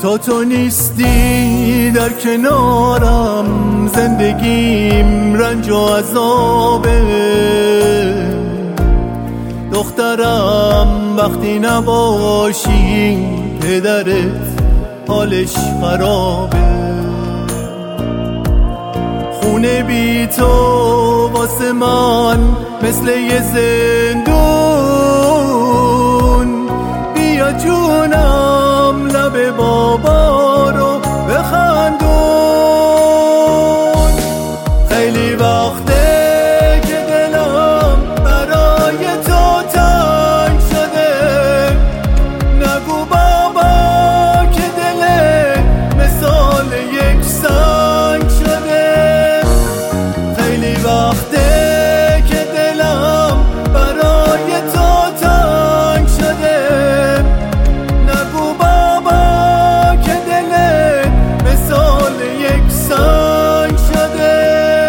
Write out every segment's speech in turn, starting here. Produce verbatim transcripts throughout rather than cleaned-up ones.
تا تو نیستی در کنارم، زندگیم رنج و عذابه. دخترم وقتی نباشی، پدرت حالش خرابه. خونه بی تو واسه من مثل یه زندون. بیا جونم لب بابا رو بخندون. خیلی وقته که دلم برای تو تنگ شده. نگو بابا که دلت مثال یک سنگ شده. خیلی وقته که دلم برای تو تنگ شده. نگو بابا که دلت مثال یک سنگ شده.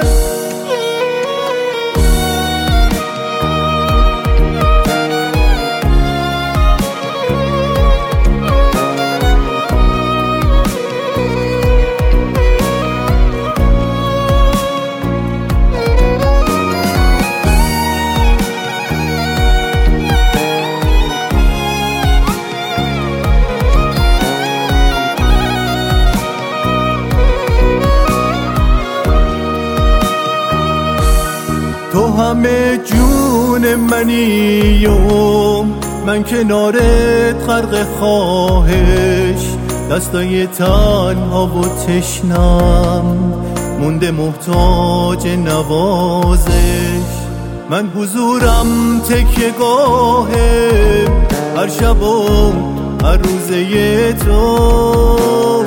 تو همه جون منی و من کنارت غرق خواهش. دستای تنها و تشنم مونده محتاج نوازش. من حضورم تکیه گاهه هر شب و هر روزه تو.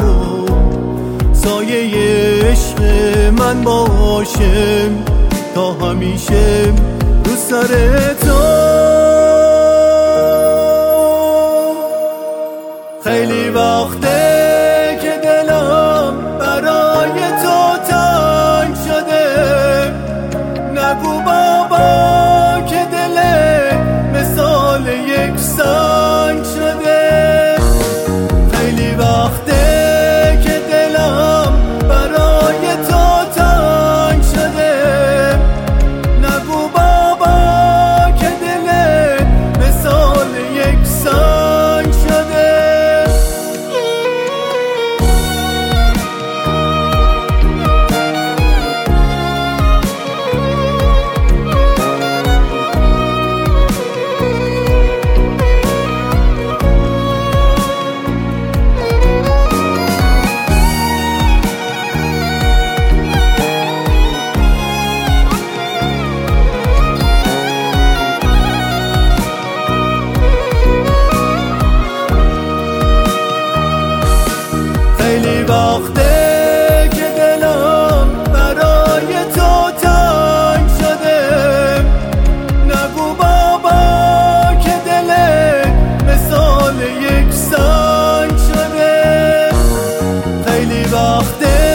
سایه عشق من باشم تا همیشه رو سر تو. خیلی وقته که دلم برای تو تنگ شده. نگو بابا که دلت مثال یک سنگ شده. خیلی وقته که دلم برای تو تنگ شده. نگو بابا که دلت مثال یک سنگ شده. خیلی وقته که دلم برای تو تنگ شده. نگو بابا که دلت مثال یک سنگ شده. خیلی وقته